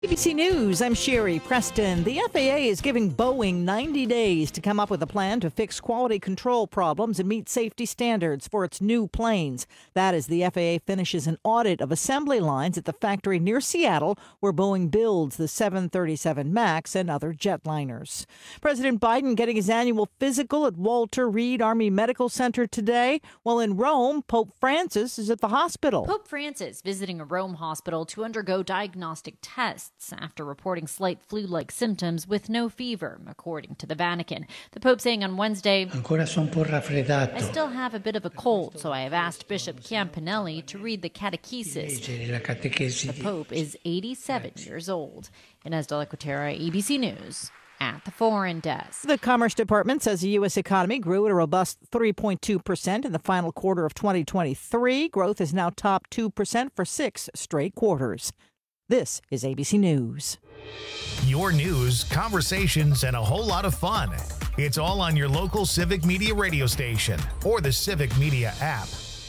ABC News, I'm Sherry Preston. The FAA is giving Boeing 90 days to come up with a plan to fix quality control problems and meet safety standards for its new planes. That as the FAA finishes an audit of assembly lines at the factory near Seattle, where Boeing builds the 737 MAX and other jetliners. President Biden getting his annual physical at Walter Reed Army Medical Center today, while in Rome, Pope Francis is at the hospital. Pope Francis visiting a Rome hospital to undergo diagnostic tests after reporting slight flu-like symptoms with no fever, according to the Vatican. The Pope saying on Wednesday, I still have a bit of a cold, so I have asked Bishop Campanelli to read the catechesis. The Pope is 87 years old. Inez de la Quatera, ABC News. At the Foreign Desk. The Commerce Department says the U.S. economy grew at a robust 3.2% in the final quarter of 2023. Growth has now topped 2% for 6 straight quarters. This is ABC News. Your news, conversations, and a whole lot of fun. It's all on your local Civic Media radio station or the Civic Media app.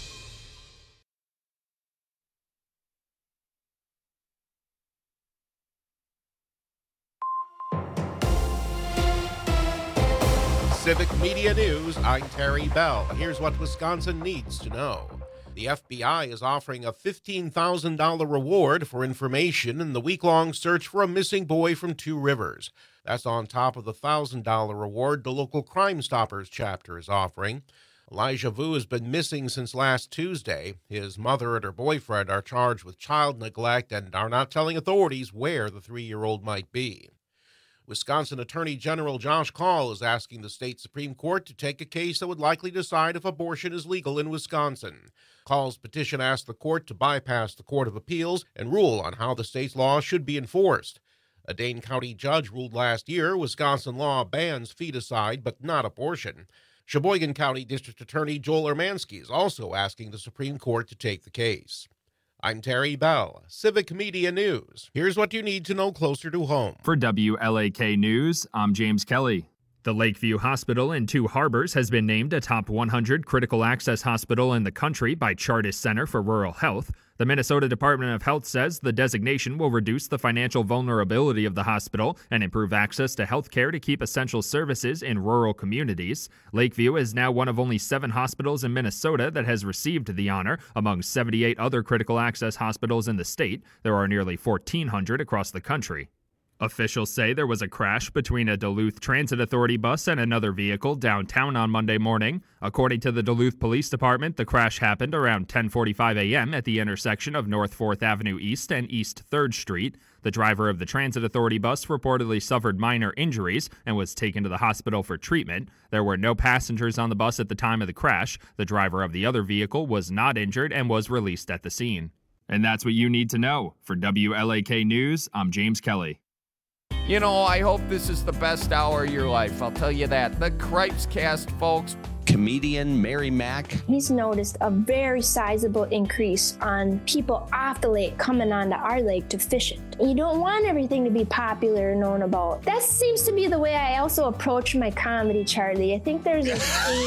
Civic Media News, I'm Terry Bell. Here's what Wisconsin needs to know. The FBI is offering a $15,000 reward for information in the week-long search for a missing boy from Two Rivers. That's on top of the $1,000 reward the local Crime Stoppers chapter is offering. Elijah Vu has been missing since last Tuesday. His mother and her boyfriend are charged with child neglect and are not telling authorities where the 3-year-old might be. Wisconsin Attorney General Josh Kaul is asking the state Supreme Court to take a case that would likely decide if abortion is legal in Wisconsin. Kaul's petition asked the court to bypass the Court of Appeals and rule on how the state's law should be enforced. A Dane County judge ruled last year Wisconsin law bans feticide but not abortion. Sheboygan County District Attorney Joel Ermansky is also asking the Supreme Court to take the case. I'm Terry Bell, Civic Media News. Here's what you need to know closer to home. For WLAK News, I'm James Kelly. The Lakeview Hospital in Two Harbors has been named a top 100 critical access hospital in the country by Chartist Center for Rural Health. The Minnesota Department of Health says the designation will reduce the financial vulnerability of the hospital and improve access to health care to keep essential services in rural communities. Lakeview is now one of only 7 hospitals in Minnesota that has received the honor among 78 other critical access hospitals in the state. There are nearly 1,400 across the country. Officials say there was a crash between a Duluth Transit Authority bus and another vehicle downtown on Monday morning. According to the Duluth Police Department, the crash happened around 10:45 a.m. at the intersection of North 4th Avenue East and East 3rd Street. The driver of the Transit Authority bus reportedly suffered minor injuries and was taken to the hospital for treatment. There were no passengers on the bus at the time of the crash. The driver of the other vehicle was not injured and was released at the scene. And that's what you need to know. For WLAK News, I'm James Kelly. You know, I hope this is the best hour of your life. I'll tell you that. The Cripes Cast, folks. Comedian Mary Mack. He's noticed a very sizable increase on people off the lake coming onto our lake to fish it. You don't want everything to be popular and known about. That seems to be the way I also approach my comedy, Charlie. I think there's a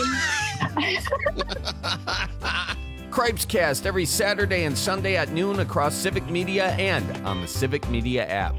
theme. Cripes Cast every Saturday and Sunday at noon across Civic Media and on the Civic Media app.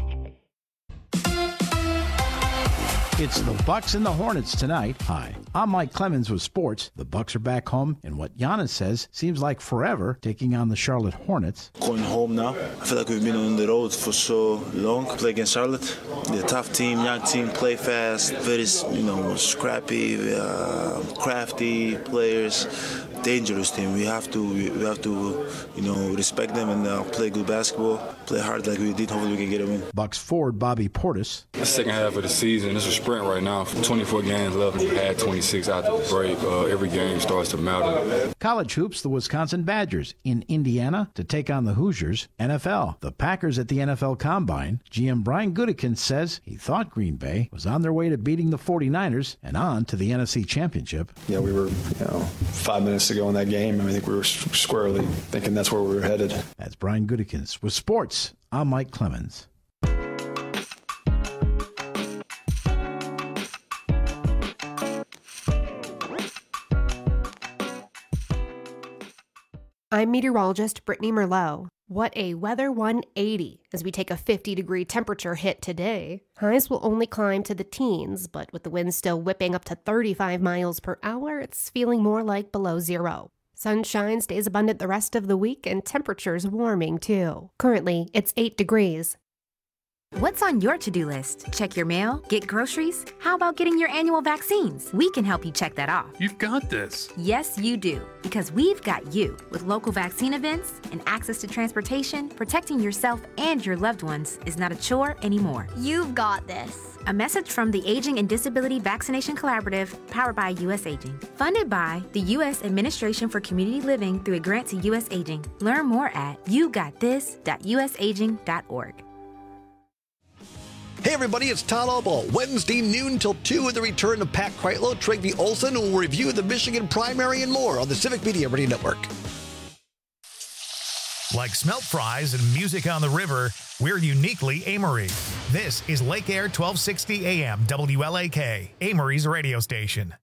It's the Bucks and the Hornets tonight. Hi, I'm Mike Clemens with sports. The Bucks are back home, and what Giannis says seems like forever, taking on the Charlotte Hornets. Going home now. I feel like we've been on the road for so long. Play against Charlotte. They're a tough team, young team, play fast, very, scrappy, crafty players. Dangerous team. We have to, respect them and play good basketball, play hard like we did. Hopefully we can get a win. Bucks forward Bobby Portis. The second half of the season, it's a sprint right now. 24 games left. We had 26 after the break. Every game starts to matter. College hoops, the Wisconsin Badgers in Indiana to take on the Hoosiers. NFL, the Packers at the NFL Combine. GM Brian Gutekunst says he thought Green Bay was on their way to beating the 49ers and on to the NFC Championship. Yeah, we were 5 minutes ago in that game, I think we were squarely thinking that's where we were headed. That's Brian Gutekunst with sports. I'm Mike Clemens. I'm meteorologist Brittany Merlot. What a weather 180 as we take a 50-degree temperature hit today. Highs will only climb to the teens, but with the wind still whipping up to 35 miles per hour, it's feeling more like below zero. Sunshine stays abundant the rest of the week and temperatures warming too. Currently, it's 8 degrees. What's on your to-do list? Check your mail? Get groceries? How about getting your annual vaccines? We can help you check that off. You've got this. Yes, you do. Because we've got you. With local vaccine events and access to transportation, protecting yourself and your loved ones is not a chore anymore. You've got this. A message from the Aging and Disability Vaccination Collaborative, powered by U.S. Aging. Funded by the U.S. Administration for Community Living through a grant to U.S. Aging. Learn more at yougotthis.usaging.org. Hey everybody, it's Todd Albaugh. Wednesday noon till 2 with the return of Pat Kreitlow, Trygve Olsen, who will review the Michigan primary and more on the Civic Media Radio Network. Like smelt fries and music on the river, we're uniquely Amory. This is Lake Air 1260 AM WLAK, Amory's radio station.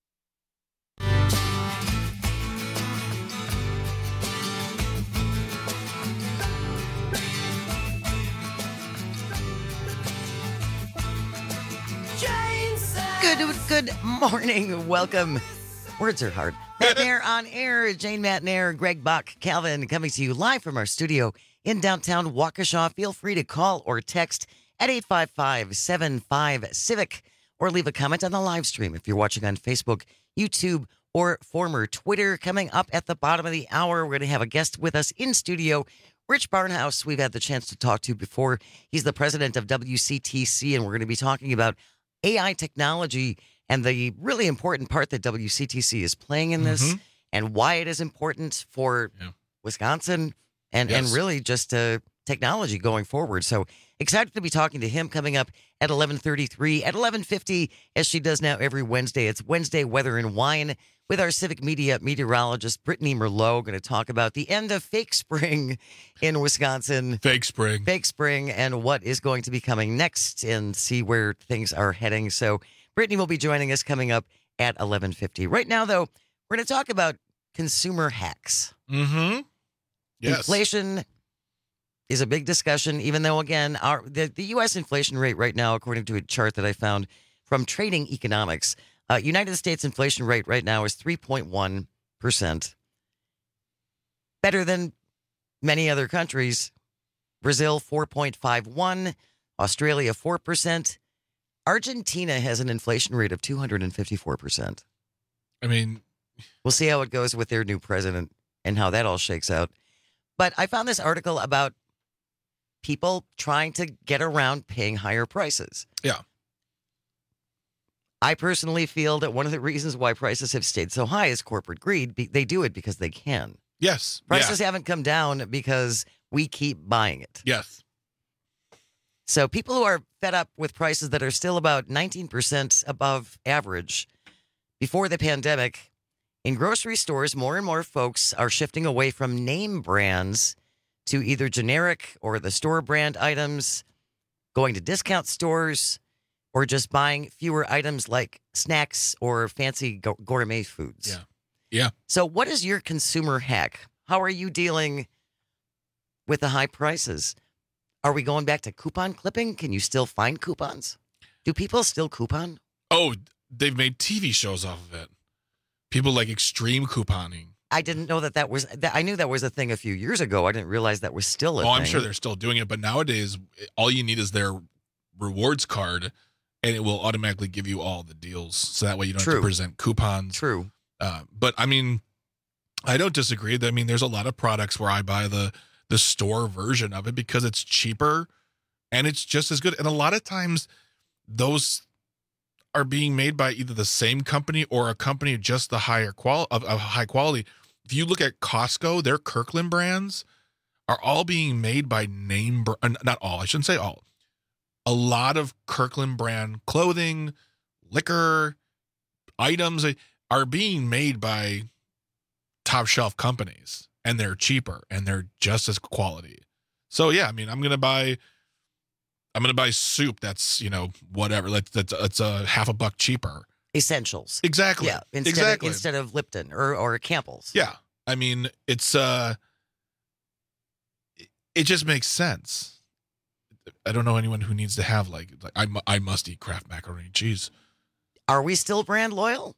Good morning. Welcome. Words are hard. Matt Nair on air. Jane Matt Nair, Greg Buck, Calvin coming to you live from our studio in downtown Waukesha. Feel free to call or text at 855-75-CIVIC or leave a comment on the live stream if you're watching on Facebook, YouTube, or former Twitter. Coming up at the bottom of the hour, we're going to have a guest with us in studio. Rich Barnhouse, we've had the chance to talk to before. He's the president of WCTC, and we're going to be talking about AI technology and the really important part that WCTC is playing in this and why it is important for Wisconsin and really just technology going forward. So excited to be talking to him coming up at 11:33, at 11:50, as she does now every Wednesday. It's Wednesday Weather and Wine with our Civic Media meteorologist, Brittany Merlot. Going to talk about the end of fake spring in Wisconsin. Fake spring, and what is going to be coming next and see where things are heading. So Brittany will be joining us coming up at 11:50. Right now, though, we're going to talk about consumer hacks. Yes. Inflation is a big discussion, even though, again, the U.S. inflation rate right now, according to a chart that I found from Trading Economics, United States inflation rate right now is 3.1%. Better than many other countries. Brazil, 4.51%. Australia, 4%. Argentina has an inflation rate of 254%. I mean, we'll see how it goes with their new president and how that all shakes out. But I found this article about people trying to get around paying higher prices. Yeah. I personally feel that one of the reasons why prices have stayed so high is corporate greed. They do it because they can. Yes. Prices haven't come down because we keep buying it. Yes. So people who are fed up with prices that are still about 19% above average before the pandemic, in grocery stores, more and more folks are shifting away from name brands to either generic or the store brand items, going to discount stores, or just buying fewer items like snacks or fancy gourmet foods. Yeah. Yeah. So what is your consumer hack? How are you dealing with the high prices? Are we going back to coupon clipping? Can you still find coupons? Do people still coupon? Oh, they've made TV shows off of it. People like extreme couponing. I didn't know that was. I knew that was a thing a few years ago. I didn't realize that was still a thing. I'm sure they're still doing it, but nowadays all you need is their rewards card, and it will automatically give you all the deals. So that way you don't have to present coupons. True. But I mean, I don't disagree. I mean, there's a lot of products where I buy the store version of it because it's cheaper and it's just as good. And a lot of times those are being made by either the same company or a company just the high quality. If you look at Costco, their Kirkland brands are all being made by not all, I shouldn't say all. A lot of Kirkland brand clothing, liquor, items are being made by top shelf companies, and they're cheaper and they're just as quality. So yeah, I mean, I'm gonna buy soup that's, whatever. That's a half a buck cheaper. Essentials. Exactly. Yeah. Instead of Lipton or Campbell's. Yeah. I mean, it just makes sense. I don't know anyone who needs to have like I must eat Kraft macaroni and cheese. Are we still brand loyal?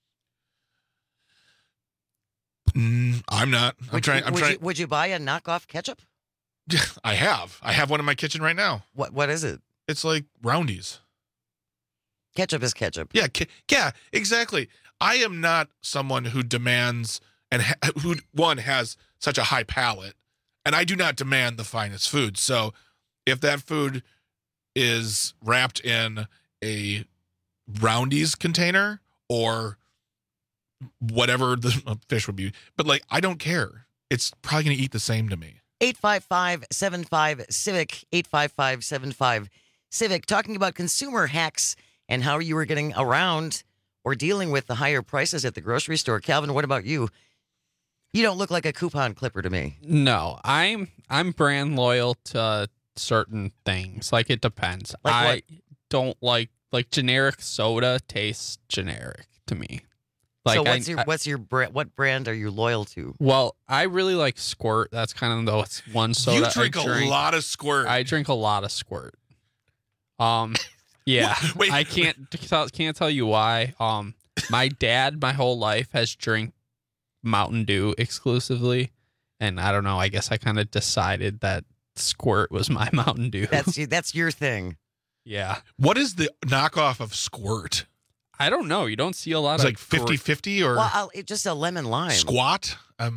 I'm not. I'm trying. Would you buy a knockoff ketchup? I have one in my kitchen right now. What is it? It's like Roundy's. Ketchup is ketchup. Yeah, yeah, exactly. I am not someone who demands and who has such a high palate, and I do not demand the finest food. So, if that food is wrapped in a Roundy's container or whatever the fish would be, but like I don't care. It's probably going to eat the same to me. 855-75-CIVIC, 855-75-CIVIC, talking about consumer hacks and how you were getting around or dealing with the higher prices at the grocery store. Calvin, what about you? You don't look like a coupon clipper to me. No, I'm brand loyal to certain things. Like, it depends. Like I don't like generic soda tastes generic to me. Like, so what's your brand? What brand are you loyal to? Well, I really like Squirt. That's kind of the one soda. You drink a lot of Squirt. I drink a lot of Squirt. Yeah. Wait. I can't tell you why. My dad, my whole life, has drank Mountain Dew exclusively, and I don't know. I guess I kind of decided that Squirt was my Mountain Dew. That's your thing. Yeah. What is the knockoff of Squirt? I don't know. You don't see a lot it's of like 50-50 or just a lemon lime. Squat.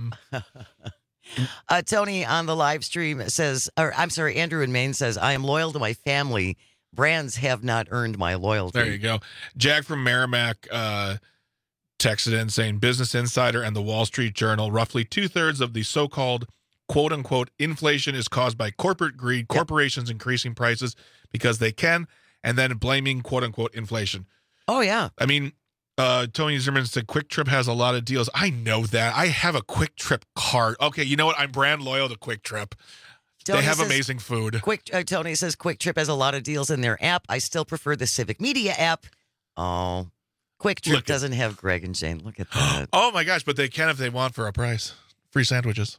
Tony on the live stream says, or I'm sorry, Andrew in Maine says, I am loyal to my family. Brands have not earned my loyalty. There you go. Jack from Merrimack texted in saying Business Insider and the Wall Street Journal, roughly 2/3 of the so-called quote unquote inflation is caused by corporate greed, corporations increasing prices because they can, and then blaming quote unquote inflation. Oh, yeah. I mean, Tony Zimmerman said Quick Trip has a lot of deals. I know that. I have a Quick Trip card. Okay, you know what? I'm brand loyal to Quick Trip. Tony they have amazing food. Tony says Quick Trip has a lot of deals in their app. I still prefer the Civic Media app. Oh, Quick Trip doesn't have Greg and Jane. Look at that. Oh, my gosh, but they can if they want for a price. Free sandwiches.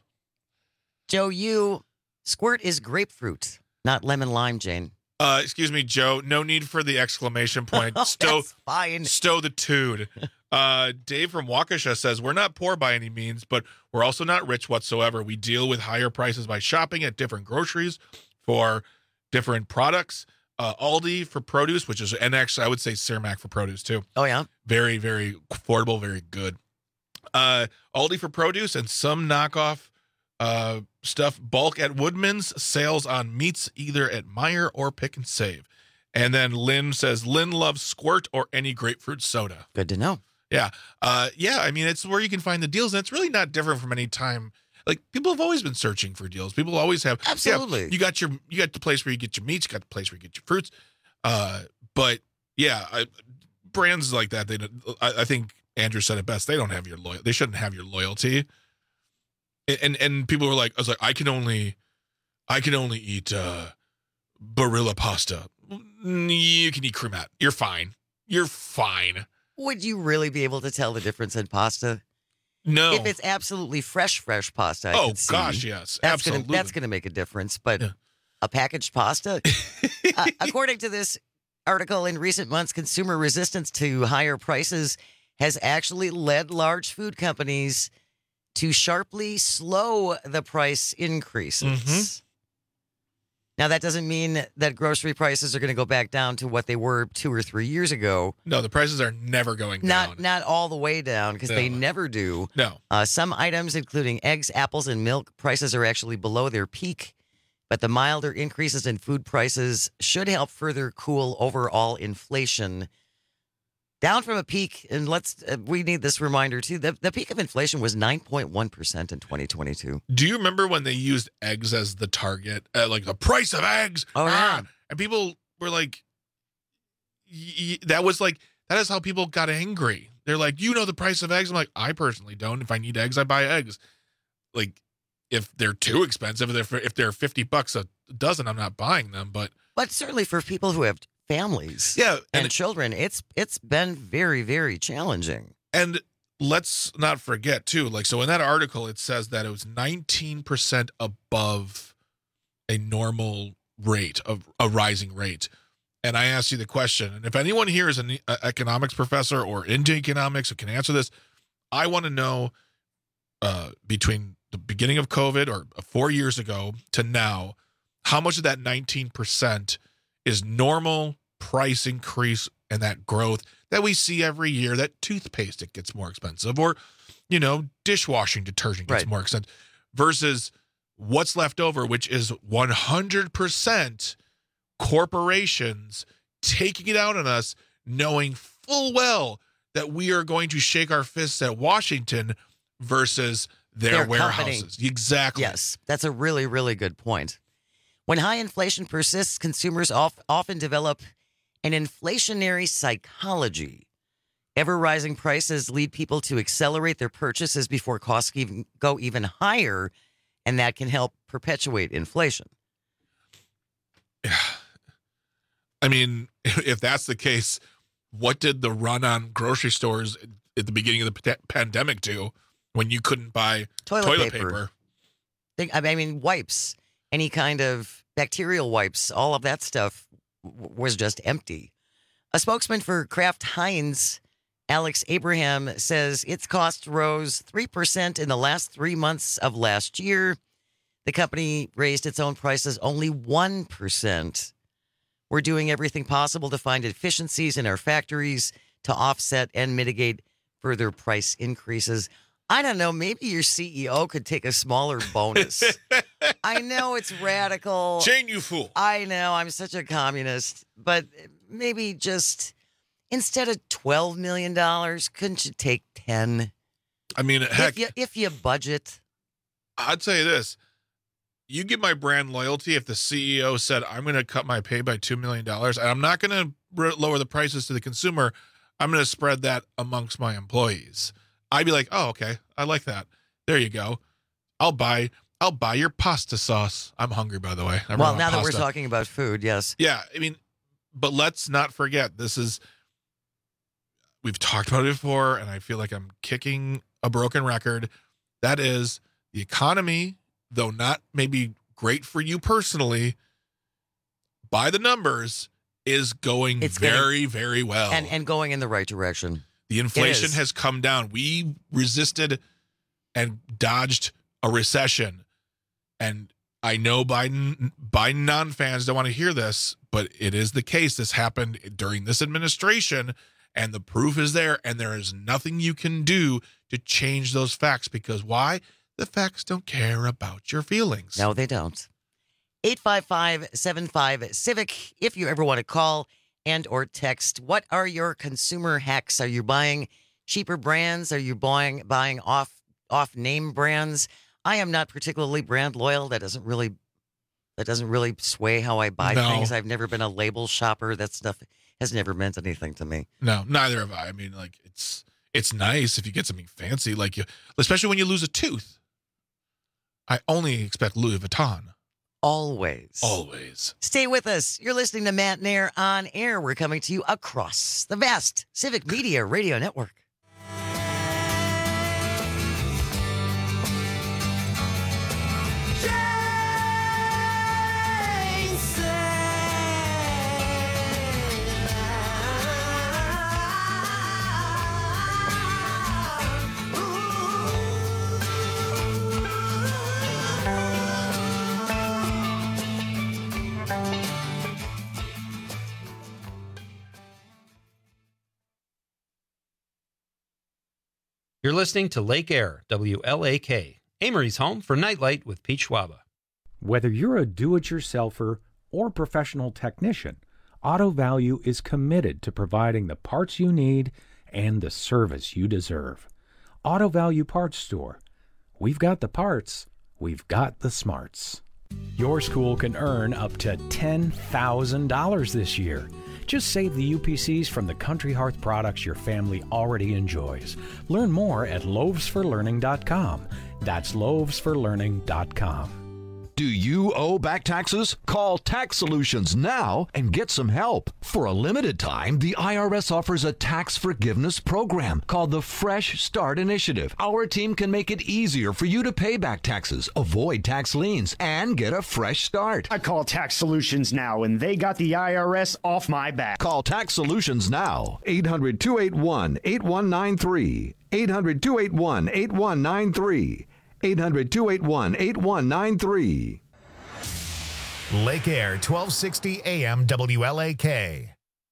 Joe, Squirt is grapefruit, not lemon lime, Jane. Excuse me, Joe. No need for the exclamation point. That's fine. Stow the tude. Dave from Waukesha says, we're not poor by any means, but we're also not rich whatsoever. We deal with higher prices by shopping at different groceries for different products. Aldi for produce, which is, and actually I would say Cermak for produce too. Oh, yeah. Very, very affordable, very good. Aldi for produce and some knockoff stuff. Bulk at Woodman's, sales on meats either at Meijer or Pick and Save. And then Lynn says Lynn loves Squirt or any grapefruit soda. Good to know. Yeah. Yeah, I mean, it's where you can find the deals, and it's really not different from any time. Like, people have always been searching for deals. People always have. Absolutely. Yeah, you got the place where you get your meats, you got the place where you get your fruits. But yeah, brands like that, I think Andrew said it best. They don't have your loyalty. They shouldn't have your loyalty. And people were like, I was like, I can only eat Barilla pasta. You can eat cremate. You're fine. You're fine. Would you really be able to tell the difference in pasta? No. If it's absolutely fresh pasta, I can see. Gosh, yes. Absolutely. That's going to make a difference. But a packaged pasta? According to this article, in recent months, consumer resistance to higher prices has actually led large food companies to sharply slow the price increases. Mm-hmm. Now, that doesn't mean that grocery prices are going to go back down to what they were 2 or 3 years ago. No, the prices are never going down. Not all the way down, because they never do. No. Some items, including eggs, apples, and milk, prices are actually below their peak. But the milder increases in food prices should help further cool overall inflation. Down from a peak, and we need this reminder too, the peak of inflation was 9.1% in 2022. Do you remember when they used eggs as the target? Like the price of eggs? Oh, yeah. And people were like, that is how people got angry. They're like, you know the price of eggs? I'm like, I personally don't. If I need eggs, I buy eggs. Like, if they're too expensive, if they're $50 a dozen, I'm not buying them. But certainly for people who have families and children, it's been very, very challenging. And let's not forget too, like, so in that article, it says that it was 19% above a normal rate of a rising rate. And I asked you the question, and if anyone here is an economics professor or into economics who can answer this, I want to know between the beginning of COVID or 4 years ago to now, how much of that 19% is normal price increase and that growth that we see every year, that toothpaste, it gets more expensive, or, you know, dishwashing detergent gets more expensive, versus what's left over, which is 100% corporations taking it out on us, knowing full well that we are going to shake our fists at Washington versus their warehouses. Company. Exactly. Yes, that's a really, really good point. When high inflation persists, consumers often develop an inflationary psychology. Ever-rising prices lead people to accelerate their purchases before costs go even higher, and that can help perpetuate inflation. I mean, if that's the case, what did the run on grocery stores at the beginning of the pandemic do when you couldn't buy toilet paper? I mean, wipes, any kind of bacterial wipes, all of that stuff was just empty. A spokesman for Kraft Heinz, Alex Abraham, says its cost rose 3% in the last 3 months of last year. The company raised its own prices only 1%. We're doing everything possible to find efficiencies in our factories to offset and mitigate further price increases. I don't know, maybe your CEO could take a smaller bonus. I know it's radical. Jane, you fool. I know, I'm such a communist. But maybe just, instead of $12 million, couldn't you take 10? I mean, heck. If you budget. I'd say this. You get my brand loyalty if the CEO said, I'm going to cut my pay by $2 million, and I'm not going to lower the prices to the consumer. I'm going to spread that amongst my employees. I'd be like, oh, okay, I like that. There you go. I'll buy your pasta sauce. I'm hungry, by the way. Well, now that we're talking about food, yes. Yeah, I mean, but let's not forget, we've talked about it before, and I feel like I'm kicking a broken record. That is, the economy, though not maybe great for you personally, by the numbers, is going very, very well. And going in the right direction. The inflation has come down. We resisted and dodged a recession. And I know Biden non-fans don't want to hear this, but it is the case. This happened during this administration, and the proof is there, and there is nothing you can do to change those facts. Because why? The facts don't care about your feelings. No, they don't. 855-75-CIVIC, if you ever want to call and or text. What are your consumer hacks? Are you buying cheaper brands? Are you buying off-name brands? I am not particularly brand loyal. That doesn't really sway how I buy things. I've never been a label shopper. That stuff has never meant anything to me. No, neither have I. I mean, like, it's nice if you get something fancy, like especially when you lose a tooth. I only expect Louis Vuitton. Always. Stay with us. You're listening to Matt Nair on Air. We're coming to you across the vast Civic Media Radio Network. You're listening to Lake Air, WLAK, Amory's home for Nightlight with Pete Schwaba. Whether you're a do-it-yourselfer or professional technician, Auto Value is committed to providing the parts you need and the service you deserve. Auto Value Parts Store. We've got the parts. We've got the smarts. Your school can earn up to $10,000 this year. Just save the UPCs from the Country Hearth products your family already enjoys. Learn more at loavesforlearning.com. That's loavesforlearning.com. Do you owe back taxes? Call Tax Solutions now and get some help. For a limited time, the IRS offers a tax forgiveness program called the Fresh Start Initiative. Our team can make it easier for you to pay back taxes, avoid tax liens, and get a fresh start. I call Tax Solutions now, and they got the IRS off my back. Call Tax Solutions now. 800-281-8193. 800-281-8193. 800-281-8193. Lake Air, 1260 AM WLAK.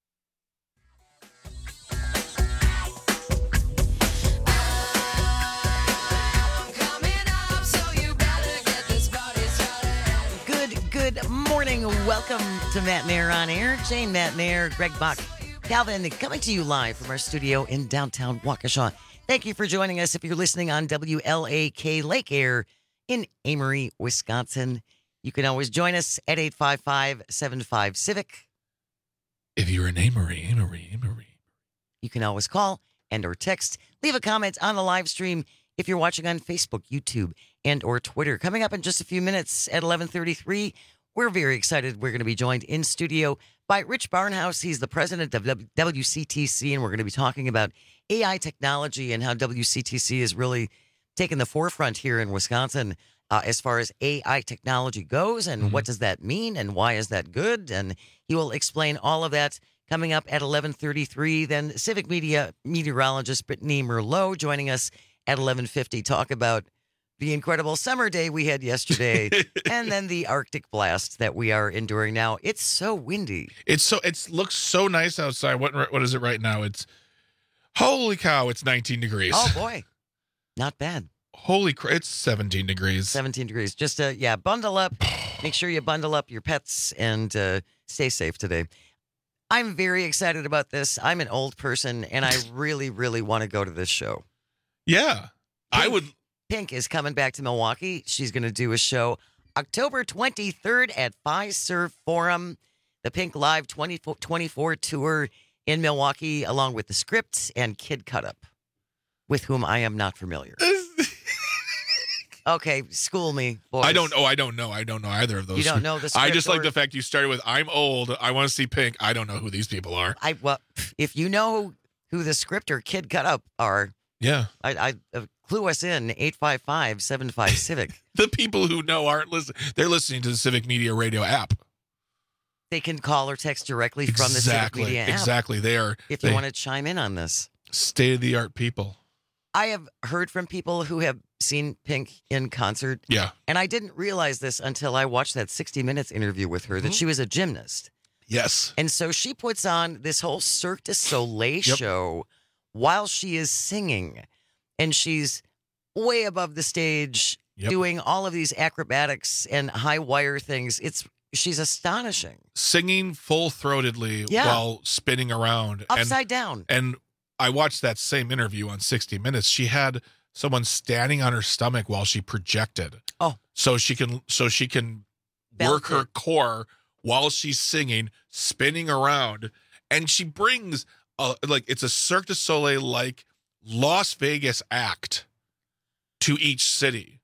Good morning. Welcome to Matt Mayer on Air. Jane, Matt Mayer, Greg Bach, Calvin, coming to you live from our studio in downtown Waukesha. Thank you for joining us if you're listening on WLAK Lake Air in Amory, Wisconsin. You can always join us at 855-75-CIVIC. If you're in Amory. You can always call and or text. Leave a comment on the live stream if you're watching on Facebook, YouTube, and or Twitter. Coming up in just a few minutes at 11:33, we're very excited. We're going to be joined in studio by Rich Barnhouse. He's the president of WCTC, and we're going to be talking about AI technology and how WCTC is really taking the forefront here in Wisconsin as far as AI technology goes, and what does that mean, and why is that good? And he will explain all of that coming up at 11:33. Then Civic Media meteorologist Brittany Merlot joining us at 11:50. Talk about the incredible summer day we had yesterday, and then the Arctic blast that we are enduring now. It's so windy. It looks so nice outside. What is it right now? Holy cow! It's 19 degrees. Oh boy, not bad. Holy crap! It's 17 degrees. 17 degrees. Just bundle up. Make sure you bundle up your pets and stay safe today. I'm very excited about this. I'm an old person, and I really, really want to go to this show. Yeah, I would. Pink is coming back to Milwaukee. She's going to do a show October 23rd at Fiserv Forum. The Pink Live 2024 tour in Milwaukee, along with The Script and Kid Cut Up, with whom I am not familiar. Okay, school me, boys. I don't know either of those. You don't know the Script? I just like the fact you started with, I'm old, I want to see Pink. I don't know who these people are. Well, if you know who The Script or Kid Cut Up are, yeah, I clue us in, 855-75-CIVIC. The people who know aren't listening. They're listening to the Civic Media Radio app. They can call or text directly from the Civic Media app. Exactly. If you want to chime in on this. State-of-the-art people. I have heard from people who have seen Pink in concert. Yeah. And I didn't realize this until I watched that 60 Minutes interview with her, that she was a gymnast. Yes. And so she puts on this whole Cirque du Soleil show while she is singing. And she's way above the stage doing all of these acrobatics and high wire things. She's astonishing. Singing full-throatedly while spinning around. Upside down. And I watched that same interview on 60 Minutes. She had someone standing on her stomach while she projected. Oh. So she can work her core while she's singing, spinning around. And she brings, it's a Cirque du Soleil like Las Vegas act to each city.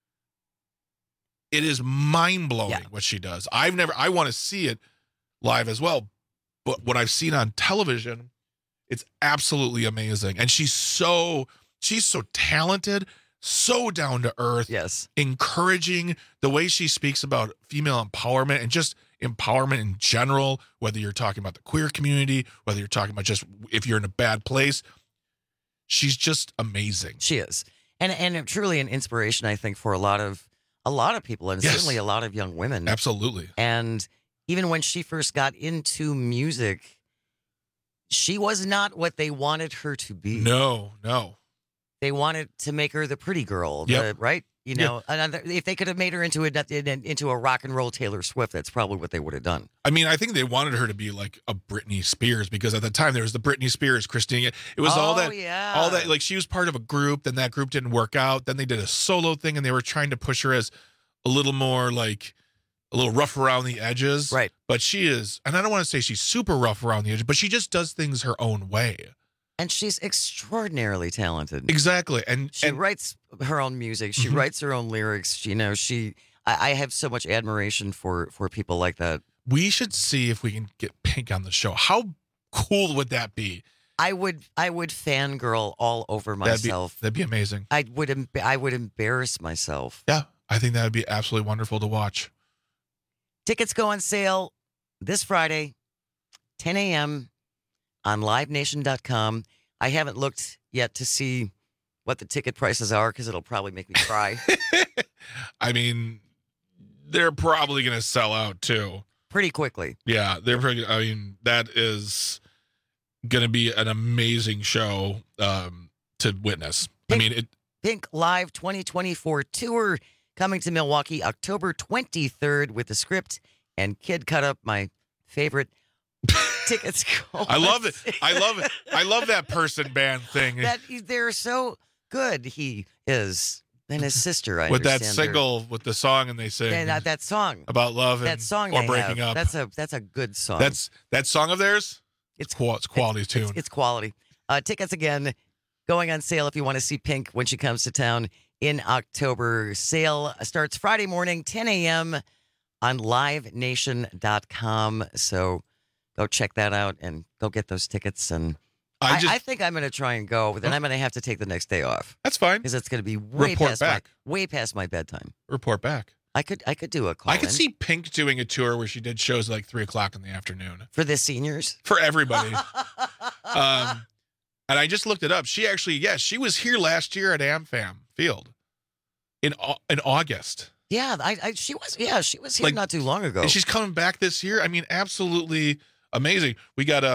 It is mind-blowing what she does. I want to see it live as well, but what I've seen on television, it's absolutely amazing. And she's so talented, so down to earth. Yes. Encouraging, the way she speaks about female empowerment and just empowerment in general, whether you're talking about the queer community, whether you're talking about just if you're in a bad place. She's just amazing. She is. And truly an inspiration, I think, for a lot of people, and certainly a lot of young women. Absolutely. And even when she first got into music, she was not what they wanted her to be. No. They wanted to make her the pretty girl, right? You know, if they could have made her into a rock and roll Taylor Swift, that's probably what they would have done. I mean, I think they wanted her to be like a Britney Spears, because at the time there was the Britney Spears, Christina. It was all that. Like she was part of a group, then that group didn't work out. Then they did a solo thing, and they were trying to push her as a little more like a little rough around the edges. Right. But she is, and I don't want to say she's super rough around the edges, but she just does things her own way. And she's extraordinarily talented. Exactly. And she writes her own music. She writes her own lyrics. I have so much admiration for people like that. We should see if we can get Pink on the show. How cool would that be? I would fangirl all over myself. That'd be amazing. I would embarrass myself. Yeah, I think that would be absolutely wonderful to watch. Tickets go on sale this Friday, 10 a.m. on livenation.com. I haven't looked yet to see what the ticket prices are because it'll probably make me cry. I mean, they're probably going to sell out too. Pretty quickly. Yeah, that is going to be an amazing show to witness. Pink Live 2024 tour coming to Milwaukee October 23rd with the Script and Kid Cut Up, my favorite. Tickets go. I love it. I love that person band thing. They're so good. He is. And his sister, I with understand. That single, with the song, and they sing that song about love and that song or breaking up. That's a good song. That song of theirs. It's quality tune. It's quality. Tickets again going on sale if you want to see Pink when she comes to town in October. Sale starts Friday morning, 10 a.m. on livenation.com. So go check that out and go get those tickets. And I think I'm going to try and go, but then I'm going to have to take the next day off. That's fine. Because it's going to be way past my bedtime. Report back. I could do a call. I could see Pink doing a tour where she did shows at like 3:00 in the afternoon. For the seniors? For everybody. And I just looked it up. She actually, she was here last year at AmFam Field in August. Yeah, she was here not too long ago. And she's coming back this year. I mean, absolutely amazing. We got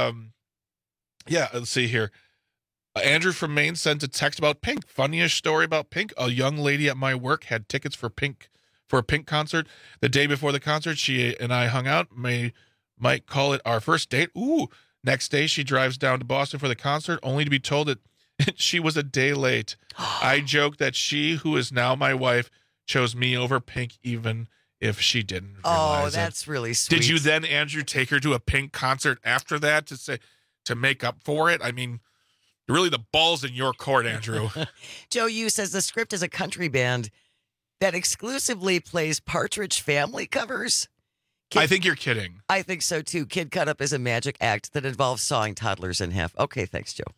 let's see here. Andrew from Maine sent a text about Pink. Funniest story about Pink. A young lady at my work had tickets for a Pink concert. The day before the concert, she and I hung out. Might call it our first date. Ooh. Next day, she drives down to Boston for the concert, only to be told that she was a day late. I joked that she, who is now my wife, chose me over Pink, even if she didn't realize that's really sweet. Did you then, Andrew, take her to a Pink concert after that to make up for it? I mean, really the ball's in your court, Andrew. Joe Yu says the Script is a country band that exclusively plays Partridge Family covers. I think you're kidding. I think so, too. Kid Cut Up is a magic act that involves sawing toddlers in half. Okay, thanks, Joe.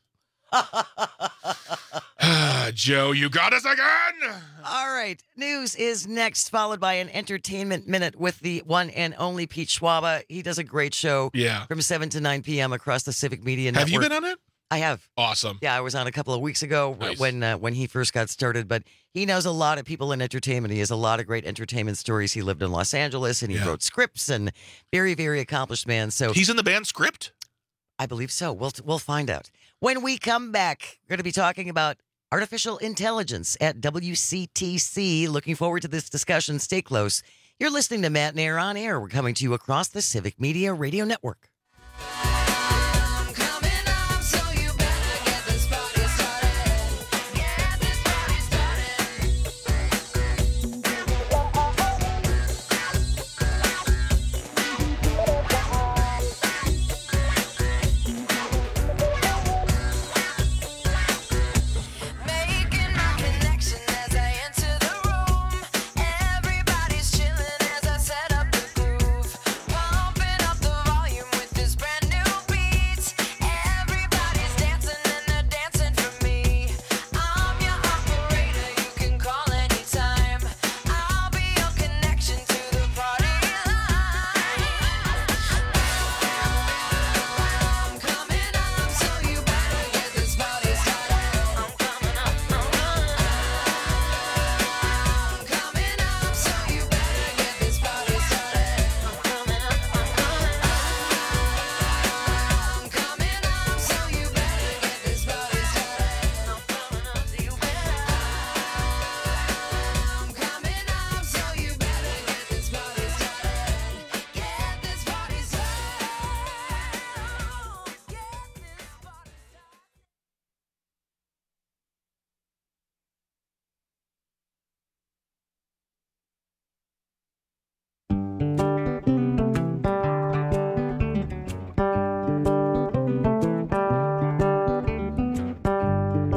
Joe, you got us again. All right. News is next, followed by an entertainment minute with the one and only Pete Schwaba. He does a great show from 7 to 9 p.m. across the Civic Media Network. Have you been on it? I have. Awesome. Yeah, I was on a couple of weeks ago when he first got started, but he knows a lot of people in entertainment. He has a lot of great entertainment stories. He lived in Los Angeles, and he wrote scripts, and very, very accomplished man. So he's in the band Script? I believe so. We'll find out. When we come back, we're going to be talking about artificial intelligence at WCTC. Looking forward to this discussion. Stay close. You're listening to Matt and Air on Air. We're coming to you across the Civic Media Radio Network.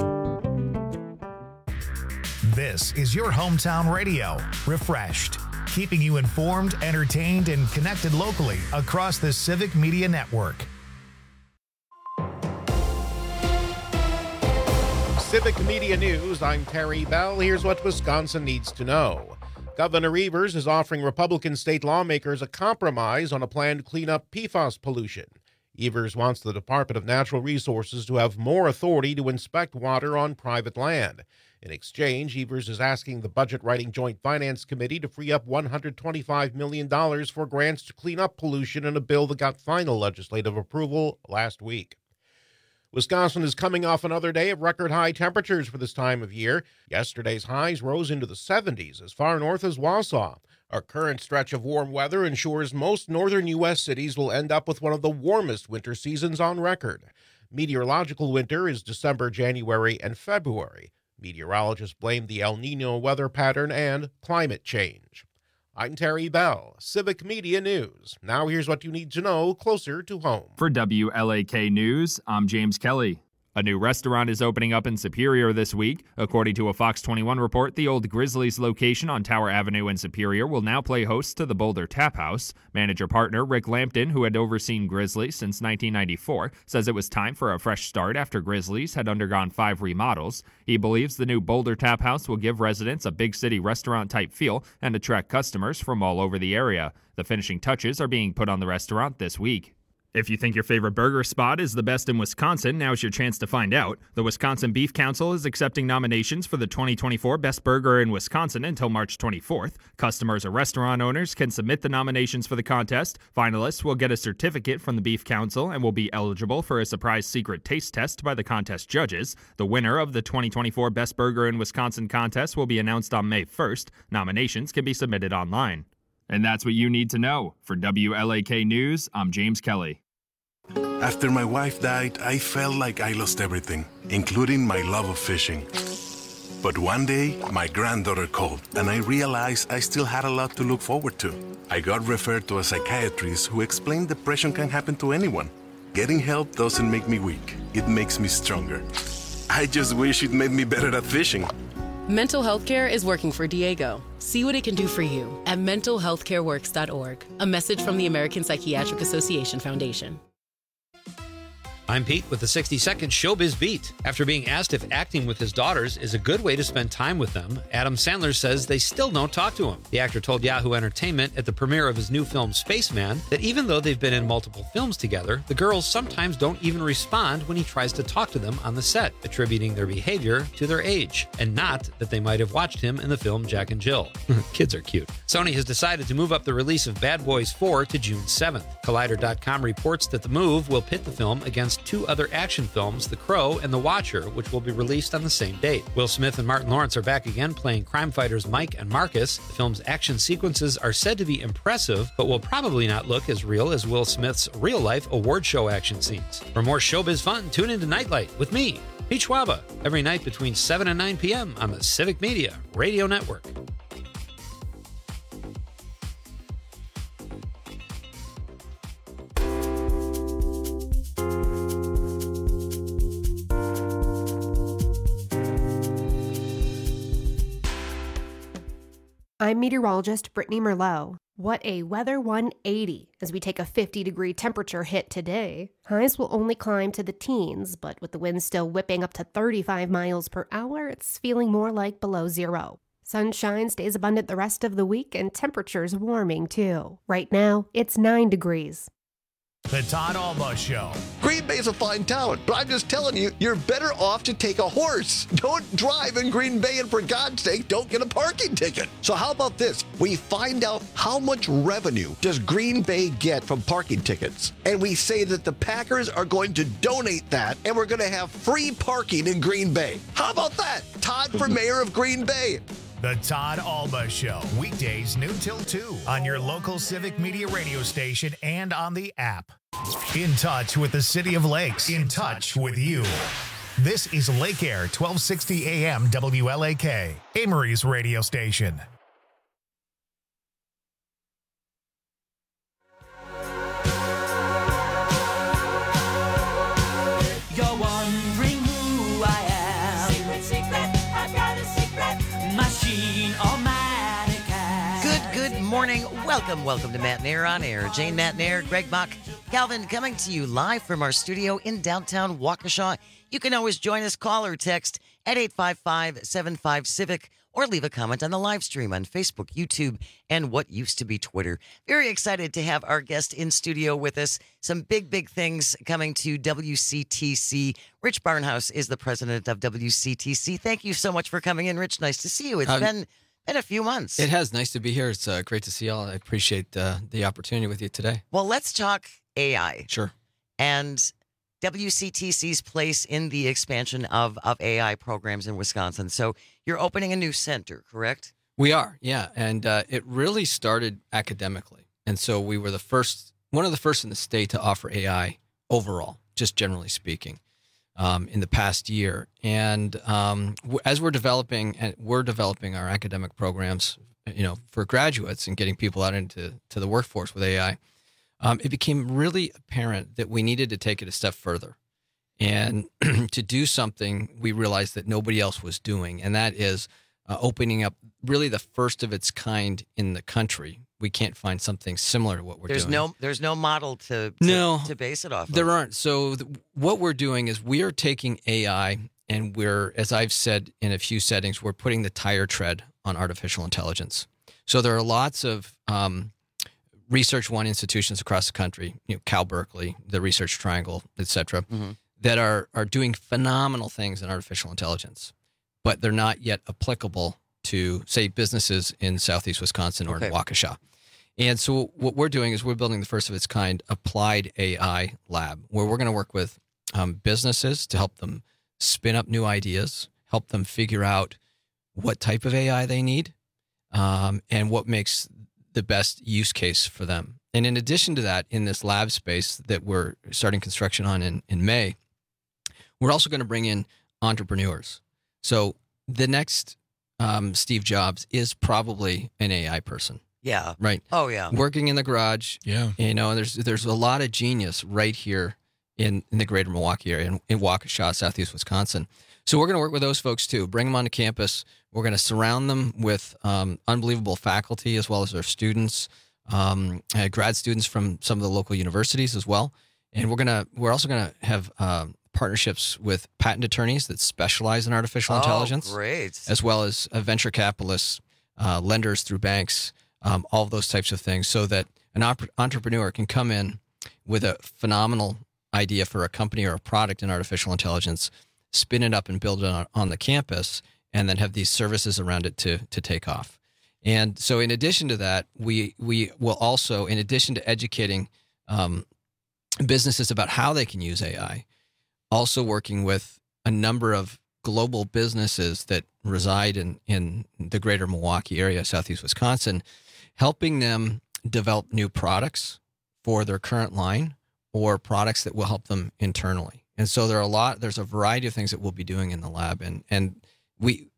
This is your hometown radio, refreshed, keeping you informed, entertained, and connected locally across the Civic Media Network. Civic Media News, I'm Terry Bell. Here's what Wisconsin needs to know. Governor Evers is offering Republican state lawmakers a compromise on a plan to clean up PFAS pollution. Evers wants the Department of Natural Resources to have more authority to inspect water on private land. In exchange, Evers is asking the Budget Writing Joint Finance Committee to free up $125 million for grants to clean up pollution in a bill that got final legislative approval last week. Wisconsin is coming off another day of record-high temperatures for this time of year. Yesterday's highs rose into the 70s as far north as Wausau. Our current stretch of warm weather ensures most northern U.S. cities will end up with one of the warmest winter seasons on record. Meteorological winter is December, January, and February. Meteorologists blame the El Niño weather pattern and climate change. I'm Terry Bell, Civic Media News. Now here's what you need to know closer to home. For WLAK News, I'm James Kelly. A new restaurant is opening up in Superior this week. According to a Fox 21 report, the old Grizzlies location on Tower Avenue in Superior will now play host to the Boulder Tap House. Manager-partner Rick Lampton, who had overseen Grizzlies since 1994, says it was time for a fresh start after Grizzlies had undergone 5 remodels. He believes the new Boulder Tap House will give residents a big city restaurant-type feel and attract customers from all over the area. The finishing touches are being put on the restaurant this week. If you think your favorite burger spot is the best in Wisconsin, now's your chance to find out. The Wisconsin Beef Council is accepting nominations for the 2024 Best Burger in Wisconsin until March 24th. Customers or restaurant owners can submit the nominations for the contest. Finalists will get a certificate from the Beef Council and will be eligible for a surprise secret taste test by the contest judges. The winner of the 2024 Best Burger in Wisconsin contest will be announced on May 1st. Nominations can be submitted online. And that's what you need to know. For WLAK News, I'm James Kelly. After my wife died, I felt like I lost everything, including my love of fishing. But one day, my granddaughter called, and I realized I still had a lot to look forward to. I got referred to a psychiatrist who explained depression can happen to anyone. Getting help doesn't make me weak. It makes me stronger. I just wish it made me better at fishing. Mental health care is working for Diego. See what it can do for you at mentalhealthcareworks.org. A message from the American Psychiatric Association Foundation. I'm Pete with the 60-second Showbiz Beat. After being asked if acting with his daughters is a good way to spend time with them, Adam Sandler says they still don't talk to him. The actor told Yahoo Entertainment at the premiere of his new film Spaceman that even though they've been in multiple films together, the girls sometimes don't even respond when he tries to talk to them on the set, attributing their behavior to their age, and not that they might have watched him in the film Jack and Jill. Kids are cute. Sony has decided to move up the release of Bad Boys 4 to June 7th. Collider.com reports that the move will pit the film against 2 other action films, The Crow and The Watcher, which will be released on the same date. Will Smith and Martin Lawrence are back again playing crime fighters Mike and Marcus. The film's action sequences are said to be impressive, but will probably not look as real as Will Smith's real-life award show action scenes. For more showbiz fun, tune into Nightlight with me, Pete Schwaba, every night between 7 and 9 p.m. on the Civic Media Radio Network. I'm meteorologist Brittany Merlot. What a weather 180 as we take a 50-degree temperature hit today. Highs will only climb to the teens, but with the wind still whipping up to 35 miles per hour, it's feeling more like below zero. Sunshine stays abundant the rest of the week and temperatures warming too. Right now, it's 9 degrees. The Todd Alba Show. Green Bay's a fine town, but I'm just telling you, you're better off to take a horse. Don't drive in Green Bay, and for God's sake, don't get a parking ticket. So how about this? We find out how much revenue does Green Bay get from parking tickets, and we say that the Packers are going to donate that, and we're going to have free parking in Green Bay. How about that? Todd for mayor of Green Bay. The Todd Alba Show, weekdays noon till 2 on your local Civic Media radio station and on the app. In touch with the City of Lakes. In touch with you. This is Lake Air 1260 AM WLAK, Amory's radio station. You're wondering who I am. Secret, secret, I've got a secret. Machine or mannequin. Good morning. Welcome to Matt and Air on Air. Jane, Matt and Air, Greg Bach, Calvin coming to you live from our studio in downtown Waukesha. You can always join us, call or text at 855-75-CIVIC or leave a comment on the live stream on Facebook, YouTube, and what used to be Twitter. Very excited to have our guest in studio with us. Some big things coming to WCTC. Rich Barnhouse is the president of WCTC. Thank you so much for coming in, Rich. Nice to see you. It's been a few months. It has. Nice to be here. It's great to see y'all. I appreciate the opportunity with you today. Well, let's talk AI. Sure. And WCTC's place in the expansion of AI programs in Wisconsin. So you're opening a new center, correct? We are, yeah. And it really started academically. And so we were one of the first in the state to offer AI overall, just generally speaking, in the past year. And as we're developing our academic programs, for graduates and getting people out into the workforce with AI, it became really apparent that we needed to take it a step further. And to do something we realized that nobody else was doing, and that is opening up really the first of its kind in the country. We can't find something similar to what we're doing. There's no model to base it off of. There aren't. So what we're doing is we are taking AI and we're, as I've said in a few settings, we're putting the tire tread on artificial intelligence. So there are lots of Research One institutions across the country, Cal Berkeley, the Research Triangle, et cetera, that are doing phenomenal things in artificial intelligence, but they're not yet applicable to, say, businesses in Southeast Wisconsin or in Waukesha. And so what we're doing is we're building the first of its kind applied AI lab, where we're going to work with businesses to help them spin up new ideas, help them figure out what type of AI they need, and what makes the best use case for them. And in addition to that, in this lab space that we're starting construction on in May, we're also going to bring in entrepreneurs. So the next Steve Jobs is probably an AI person. Yeah. Right. Oh, yeah. Working in the garage. Yeah. There's a lot of genius right here in the greater Milwaukee area, in Waukesha, Southeast Wisconsin. So we're going to work with those folks too, bring them onto campus. We're going to surround them with unbelievable faculty as well as their students, grad students from some of the local universities as well. And we're also going to have partnerships with patent attorneys that specialize in artificial intelligence. Great. As well as venture capitalists, lenders through banks, all of those types of things, so that an entrepreneur can come in with a phenomenal idea for a company or a product in artificial intelligence, spin it up and build it on the campus, and then have these services around it to take off. And so in addition to that, we will also, in addition to educating businesses about how they can use AI, also working with a number of global businesses that reside in the greater Milwaukee area, Southeast Wisconsin, helping them develop new products for their current line or products that will help them internally. And so there's a variety of things that we'll be doing in the lab, and we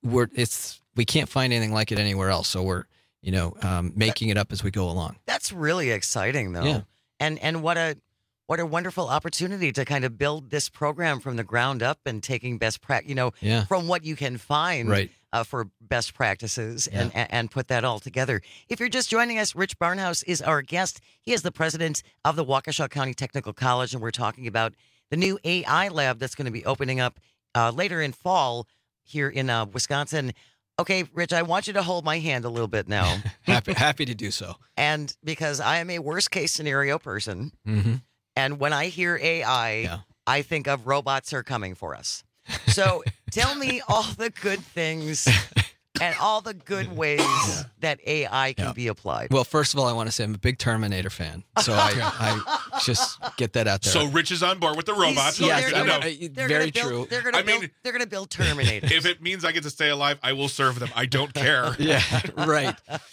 can't find anything like it anywhere else. So we're making it up as we go along. That's really exciting, though. Yeah. And what a wonderful opportunity to kind of build this program from the ground up and taking best practice, from what you can find for best practices and put that all together. If you're just joining us, Rich Barnhouse is our guest. He is the president of the Waukesha County Technical College, and we're talking about the new AI lab that's going to be opening up later in fall here in Wisconsin. Okay, Rich, I want you to hold my hand a little bit now. Happy to do so. And because I am a worst case scenario person, and when I hear AI, I think of robots are coming for us. So tell me all the good things and all the good ways that AI can be applied. Well, first of all, I want to say I'm a big Terminator fan. So I just get that out there. So Rich is on board with the robots. Very true. They're going to build Terminators. If it means I get to stay alive, I will serve them. I don't care. Yeah, right.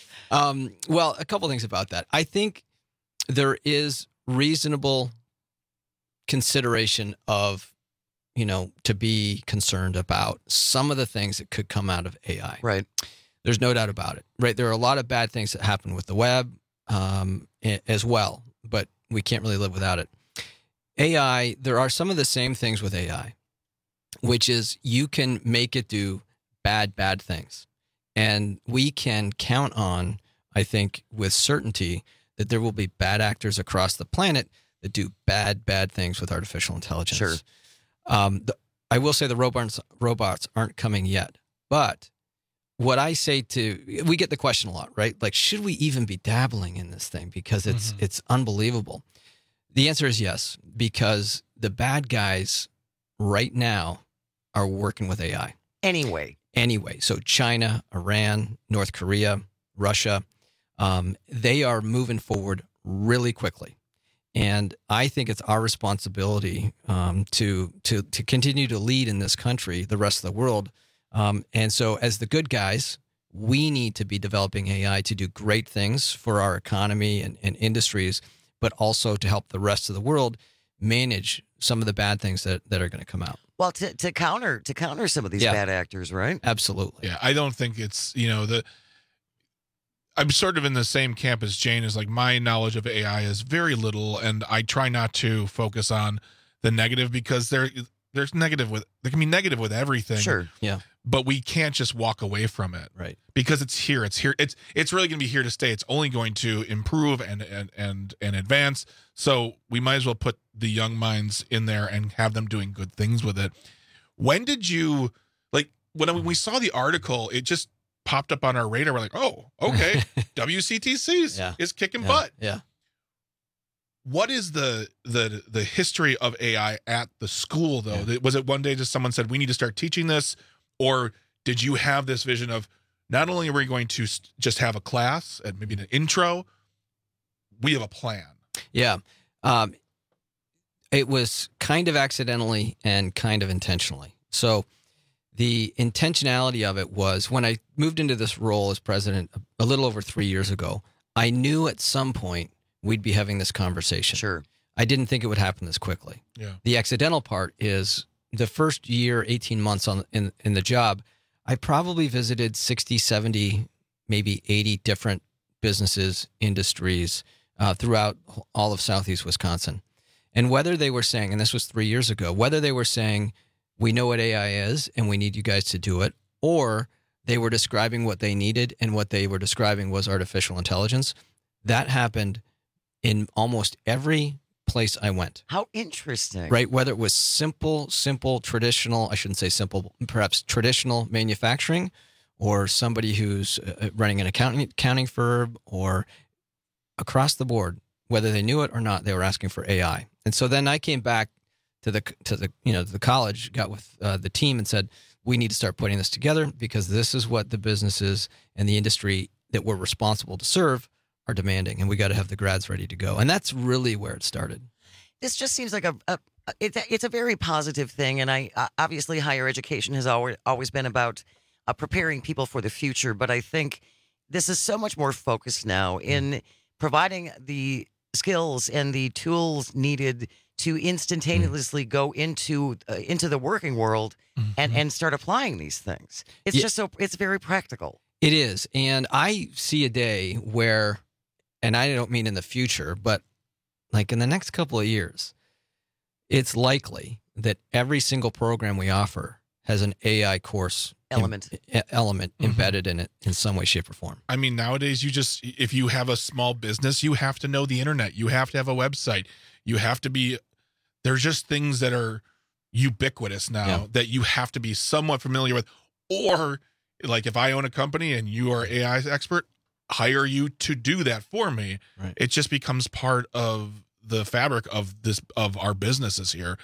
Well, a couple things about that. I think there is reasonable consideration of, to be concerned about some of the things that could come out of AI. Right. There's no doubt about it. Right. There are a lot of bad things that happen with the web as well, but we can't really live without it. AI, there are some of the same things with AI, which is you can make it do bad things. And we can count on I think with certainty that there will be bad actors across the planet that do bad things with artificial intelligence. Sure. I will say the robots aren't coming yet, but what I say we get the question a lot, right? Like, should we even be dabbling in this thing? Because it's unbelievable. The answer is yes, because the bad guys right now are working with AI. Anyway, so China, Iran, North Korea, Russia, they are moving forward really quickly. And I think it's our responsibility to continue to lead in this country, the rest of the world. And so as the good guys, we need to be developing AI to do great things for our economy and industries, but also to help the rest of the world manage some of the bad things that are going to come out. Well, to counter some of these bad actors, right? Absolutely. Yeah, I don't think it's, I'm sort of in the same camp as Jane. Is like, my knowledge of AI is very little, and I try not to focus on the negative, because there can be negative with everything. Sure. Yeah. But we can't just walk away from it. Right. Because it's here. It's really going to be here to stay. It's only going to improve and advance. So we might as well put the young minds in there and have them doing good things with it. When did you, like, when we saw the article, it just popped up on our radar. We're like, oh, okay, WCTC is kicking butt. Yeah. What is the history of AI at the school, though? Yeah. Was it one day just someone said, we need to start teaching this? Or did you have this vision of, not only are we going to just have a class and maybe an intro, we have a plan? Yeah. It was kind of accidentally and kind of intentionally. So the intentionality of it was, when I moved into this role as president a little over 3 years ago, I knew at some point we'd be having this conversation. Sure. I didn't think it would happen this quickly. Yeah. The accidental part is the first year, 18 months in the job, I probably visited 60, 70, maybe 80 different businesses, industries throughout all of Southeast Wisconsin. And whether they were saying, and this was 3 years ago, whether they were saying, we know what AI is and we need you guys to do it, or they were describing what they needed, and what they were describing was artificial intelligence, that happened in almost every place I went. How interesting. Right? Whether it was simple, traditional, I shouldn't say simple, perhaps traditional manufacturing, or somebody who's running an accounting firm, or across the board, whether they knew it or not, they were asking for AI. And so then I came back to the college, got with the team and said, we need to start putting this together, because this is what the businesses and the industry that we're responsible to serve are demanding, and we got to have the grads ready to go. And that's really where it started. This just seems like it's a very positive thing, and I obviously higher education has always been about preparing people for the future, but I think this is so much more focused now in providing the skills and the tools needed to instantaneously go into the working world and start applying these things. It's just it's very practical. It is, and I see a day where, and I don't mean in the future, but like in the next couple of years, it's likely that every single program we offer has an AI course element embedded in it in some way, shape, or form. I mean, nowadays, if you have a small business, you have to know the internet. You have to have a website. You have to be, there's just things that are ubiquitous now that you have to be somewhat familiar with. Or like, if I own a company and you are AI expert, hire you to do that for me. Right. It just becomes part of the fabric of our businesses here.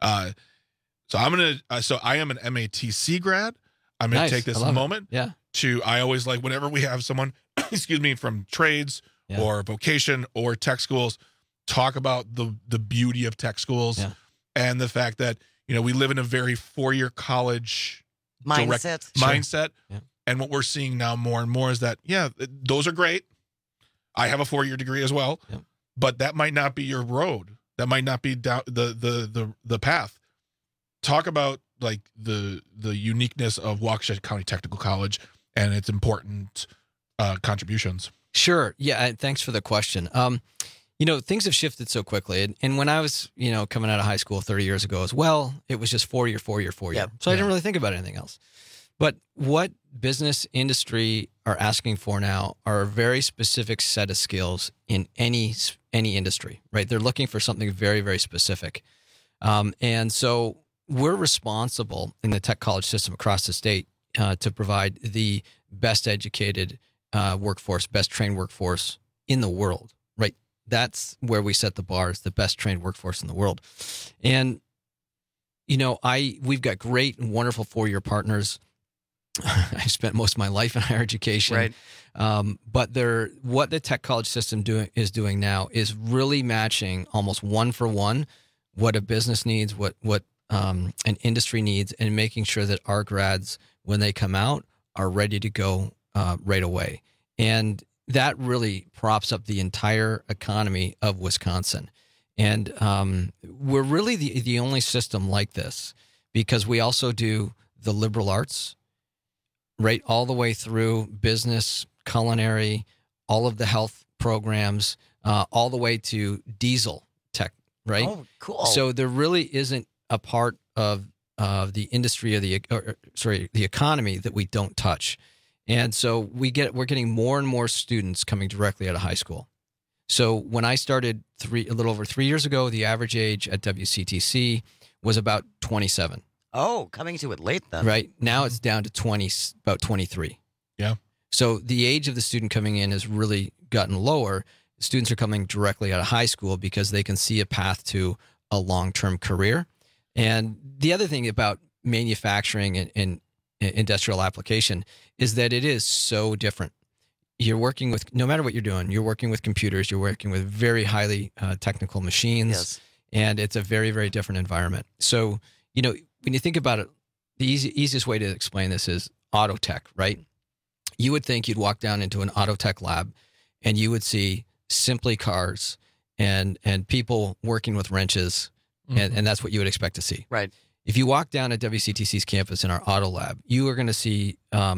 So I am an MATC grad. I'm going to take this moment I always like, whenever we have someone, excuse me, from trades or vocation or tech schools, talk about the beauty of tech schools and the fact that, we live in a very 4-year college mindset. Yeah. And what we're seeing now more and more is that, those are great. I have a 4-year degree as well, but that might not be your road. That might not be down the path. Talk about like the uniqueness of Waukesha County Technical College and its important contributions. Sure. Yeah. Thanks for the question. Things have shifted so quickly. And when I was, coming out of high school 30 years ago as well, it was just 4-year. So I didn't really think about anything else. But what business industry are asking for now are a very specific set of skills in any industry, right? They're looking for something very, very specific. And so we're responsible in the tech college system across the state to provide the best educated workforce, best trained workforce in the world, right? That's where we set the bar, is the best trained workforce in the world. And, we've got great and wonderful 4-year partners. I spent most of my life in higher education, right? But what the tech college system is doing now is really matching almost one for one what a business needs, what an industry needs, and making sure that our grads, when they come out, are ready to go right away. And that really props up the entire economy of Wisconsin. And we're really the only system like this, because we also do the liberal arts, right, all the way through business, culinary, all of the health programs, all the way to diesel tech, right? Oh, cool. So there really isn't a part of the industry or the economy that we don't touch. And so we're getting more and more students coming directly out of high school. So when I started a little over 3 years ago, the average age at WCTC was about 27. Oh, coming to it late then. Right. Now it's down to about 23. Yeah. So the age of the student coming in has really gotten lower. Students are coming directly out of high school because they can see a path to a long-term career. And the other thing about manufacturing and industrial application is that it is so different. You're working with, no matter what you're doing, you're working with computers, you're working with very highly technical machines, yes. And it's a very, very different environment. So, when you think about it, the easiest way to explain this is auto tech, right? You would think you'd walk down into an auto tech lab and you would see simply cars and people working with wrenches, and that's what you would expect to see. Right. If you walk down at WCTC's campus in our auto lab, you are going to see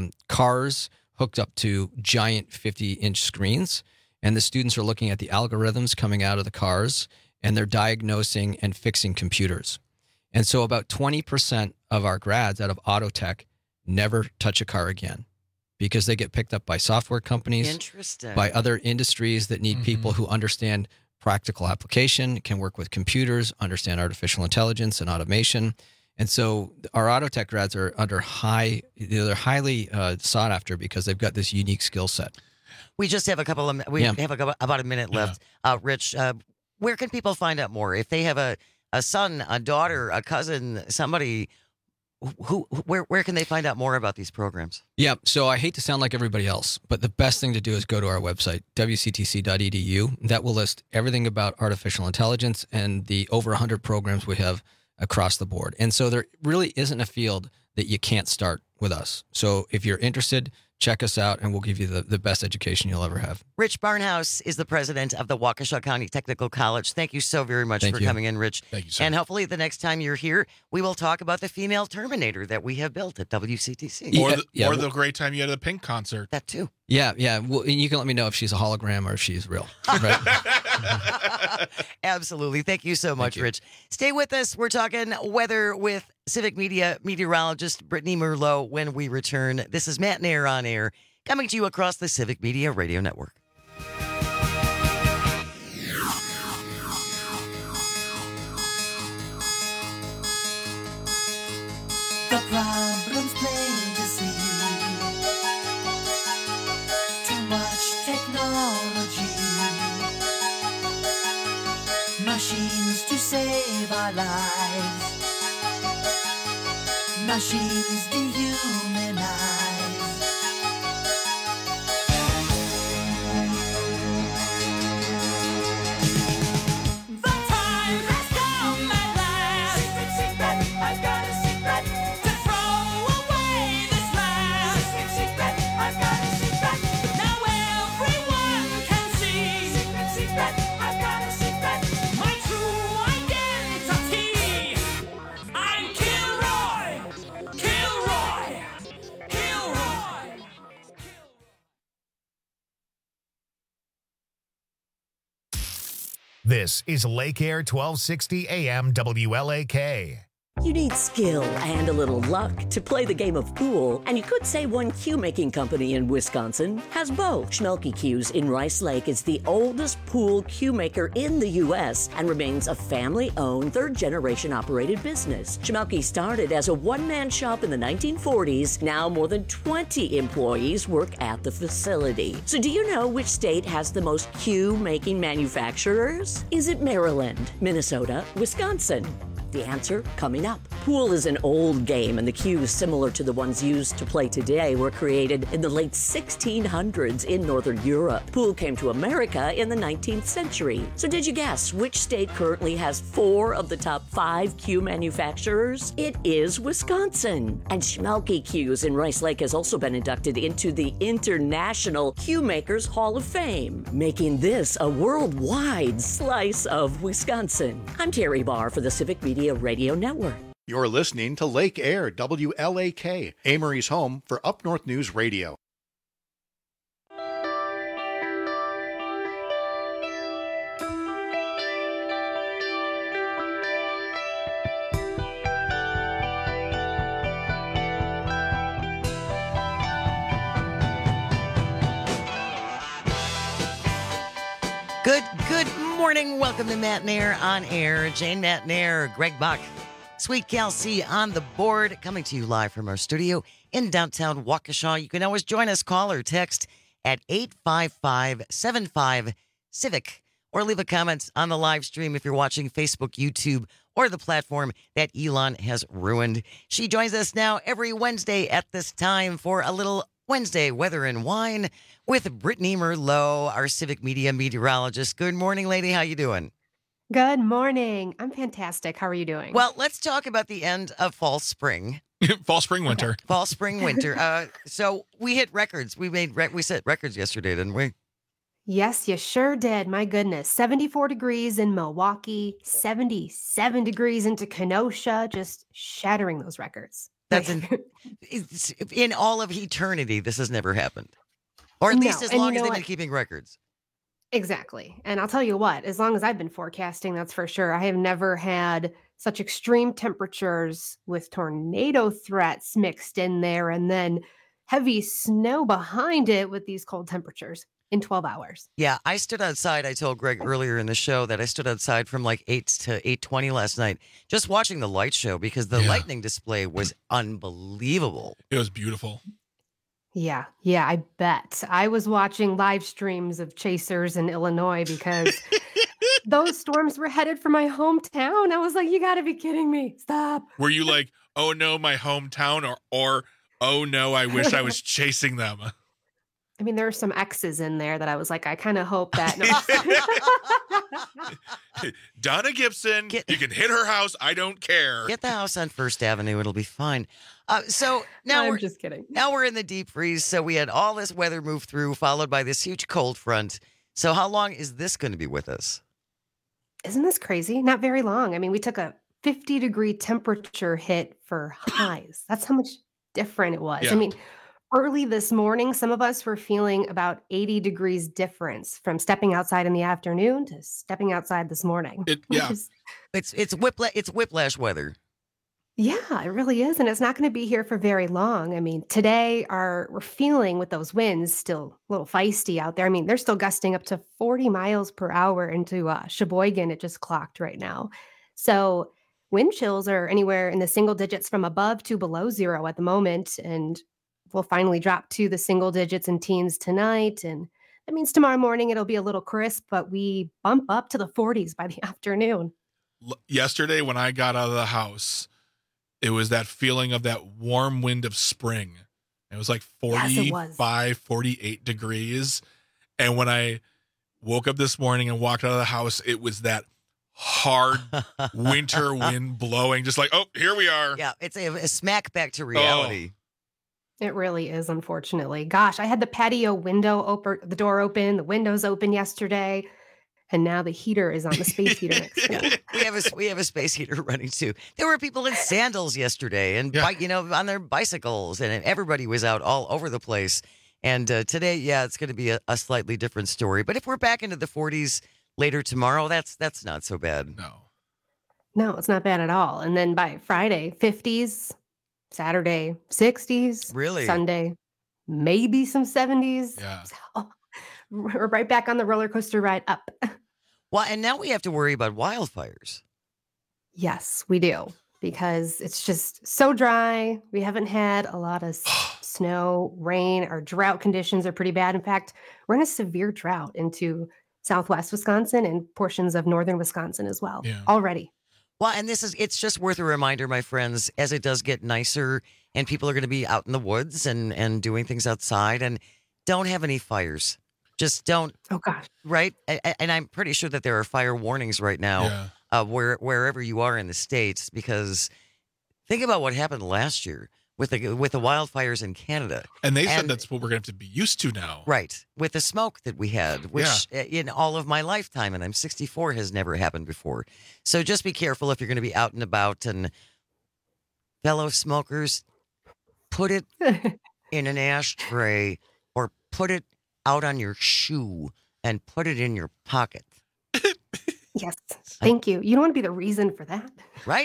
cars hooked up to giant 50-inch screens, and the students are looking at the algorithms coming out of the cars, and they're diagnosing and fixing computers. And so about 20% of our grads out of auto tech never touch a car again because they get picked up by software companies, Interesting. by other industries that need people who understand practical application, can work with computers, understand artificial intelligence and automation. And so our auto tech grads are they're highly sought after because they've got this unique skill set. We just have about a minute left. Rich, where can people find out more? If they have a son, a daughter, a cousin, somebody, where can they find out more about these programs? Yeah, so I hate to sound like everybody else, but the best thing to do is go to our website, wctc.edu. That will list everything about artificial intelligence and the over 100 programs we have across the board. And so there really isn't a field that you can't start with us. So if you're interested, check us out, and we'll give you the best education you'll ever have. Rich Barnhouse is the president of the Waukesha County Technical College. Thank you so very much for coming in, Rich. Thank you, sir. And hopefully the next time you're here, we will talk about the female Terminator that we have built at WCTC. Or the great time you had at the Pink concert. That too. Yeah. Well, you can let me know if she's a hologram or if she's real. Right? Absolutely. Thank you so much, Rich. Stay with us. We're talking weather with Civic Media meteorologist Brittany Merlot when we return. This is Matt Nair on Air, coming to you across the Civic Media Radio Network. The problem's plain to see. Too much technology. Machines to save our lives. Machines dehumanize. The time has come at last. Secret, secret, I've got a secret. To throw away this last. Secret, secret, I've got a secret. Now everyone can see. Secret, secret, I've got a secret. My true identity. I'm Kilroy. Kilroy. Kilroy. This is Lake Air 1260 AM WLAK. You need skill and a little luck to play the game of pool, and you could say one cue-making company in Wisconsin has both. Schmelke Cues in Rice Lake is the oldest pool cue maker in the U.S. and remains a family-owned, third-generation operated business. Schmelke started as a one-man shop in the 1940s. Now more than 20 employees work at the facility. So do you know which state has the most cue-making manufacturers? Is it Maryland, Minnesota, Wisconsin? The answer coming up. Pool is an old game, and the cues similar to the ones used to play today were created in the late 1600s in Northern Europe. Pool came to America in the 19th century. So did you guess which state currently has 4 of the top 5 cue manufacturers? It is Wisconsin. And Schmelke Cues in Rice Lake has also been inducted into the International Cue Makers Hall of Fame, making this a worldwide slice of Wisconsin. I'm Terry Barr for the Civic Media Radio Network. You're listening to Lake Air, WLAK, Amory's home for Up North News Radio. Good morning. Welcome to Matt Nair on Air. Jane Matt Nair, Greg Buck, Sweet Kelsey on the board, coming to you live from our studio in downtown Waukesha. You can always join us, call or text at 855-75-CIVIC, or leave a comment on the live stream if you're watching Facebook, YouTube, or the platform that Elon has ruined. She joins us now every Wednesday at this time for a little Wednesday Weather and Wine with Brittany Merlot, our Civic Media meteorologist. Good morning, lady. How you doing? Good morning. I'm fantastic. How are you doing? Well, let's talk about the end of fall, spring. Fall, spring, winter. Fall, spring, winter. So we hit records. We set records yesterday, didn't we? Yes, you sure did. My goodness. 74 degrees in Milwaukee, 77 degrees into Kenosha, just shattering those records. That's in all of eternity, this has never happened. Or at least as long as they've been keeping records. Exactly. And I'll tell you what, as long as I've been forecasting, that's for sure. I have never had such extreme temperatures with tornado threats mixed in there and then heavy snow behind it with these cold temperatures in 12 hours. Yeah, I stood outside. I told Greg earlier in the show that I stood outside from like 8 to 8:20 last night just watching the light show because the lightning display was unbelievable. It was beautiful. Yeah, I bet. I was watching live streams of chasers in Illinois because those storms were headed for my hometown. I was like, you got to be kidding me. Stop. Were you like, oh no, my hometown, or oh no, I wish I was chasing them? I mean, there are some X's in there that I was like, I kind of hope that. Donna Gibson, you can hit her house. I don't care. Get the house on First Avenue. It'll be fine. So now I'm just kidding. Now we're in the deep freeze. So we had all this weather move through, followed by this huge cold front. So how long is this going to be with us? Isn't this crazy? Not very long. I mean, we took a 50-degree temperature hit for highs. That's how much different it was. Yeah. I mean, early this morning, some of us were feeling about 80 degrees difference from stepping outside in the afternoon to stepping outside this morning. It's whiplash weather. Yeah, it really is. And it's not going to be here for very long. I mean, today we're feeling with those winds still a little feisty out there. I mean, they're still gusting up to 40 miles per hour into Sheboygan. It just clocked right now. So wind chills are anywhere in the single digits from above to below zero at the moment. And we'll finally drop to the single digits and teens tonight. And that means tomorrow morning it'll be a little crisp, but we bump up to the 40s by the afternoon. Yesterday when I got out of the house, it was that feeling of that warm wind of spring. It was like 45, 48 degrees. And when I woke up this morning and walked out of the house, it was that hard winter wind blowing, just like, oh, here we are. Yeah, it's a smack back to reality. It really is, unfortunately. Gosh, I had the patio window open, the door open, the windows open yesterday. And now the heater is on the space heater next door. We have a space heater running too. There were people in sandals yesterday and on their bicycles, and everybody was out all over the place. And today, it's going to be a slightly different story. But if we're back into the 40s later tomorrow, that's not so bad. No. No, it's not bad at all. And then by Friday, 50s, Saturday, 60s, Really? Sunday, maybe some 70s. Yeah. So we're right back on the roller coaster ride up. Well, and now we have to worry about wildfires. Yes, we do. Because it's just so dry. We haven't had a lot of snow, rain. Our drought conditions are pretty bad. In fact, we're in a severe drought into southwest Wisconsin and portions of northern Wisconsin as well already. Well, and it's just worth a reminder, my friends, as it does get nicer and people are going to be out in the woods and doing things outside, and don't have any fires. Just don't. Oh, gosh. Right? And I'm pretty sure that there are fire warnings right now wherever you are in the States, because think about what happened last year with the wildfires in Canada. And they said that's what we're going to have to be used to now. Right. With the smoke that we had, which in all of my lifetime, and I'm 64, has never happened before. So just be careful if you're going to be out and about. And fellow smokers, put it in an ashtray or put it out on your shoe and put it in your pocket. Yes. Thank you. You don't want to be the reason for that. Right?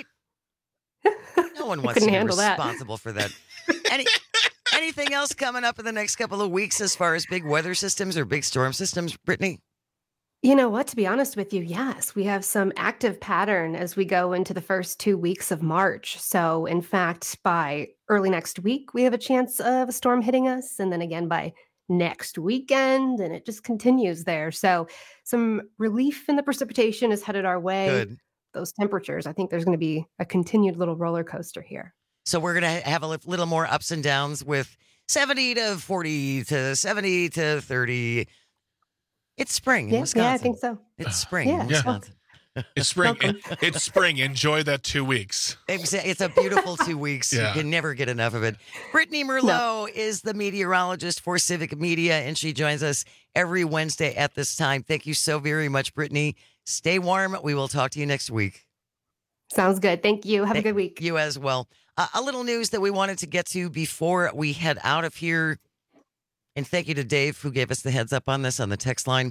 No one wants to couldn't be handle that. responsible for that. Anything else coming up in the next couple of weeks as far as big weather systems or big storm systems, Brittany? You know what? To be honest with you, yes, we have some active pattern as we go into the first 2 weeks of March. So, in fact, by early next week, we have a chance of a storm hitting us. And then again by next weekend, and it just continues there. So, some relief in the precipitation is headed our way. Good. Those temperatures, I think there's going to be a continued little roller coaster here. So we're going to have a little more ups and downs with 70 to 40 to 70 to 30. It's spring in Wisconsin. Yeah, I think so. It's spring in Wisconsin. It's spring. It's spring. Enjoy that 2 weeks. It's a beautiful 2 weeks. Yeah. You can never get enough of it. Brittany Merlot is the meteorologist for Civic Media, and she joins us every Wednesday at this time. Thank you so very much, Brittany. Stay warm. We will talk to you next week. Sounds good. Thank you. Have a good week. You as well. A little news that we wanted to get to before we head out of here. And thank you to Dave, who gave us the heads up on this on the text line.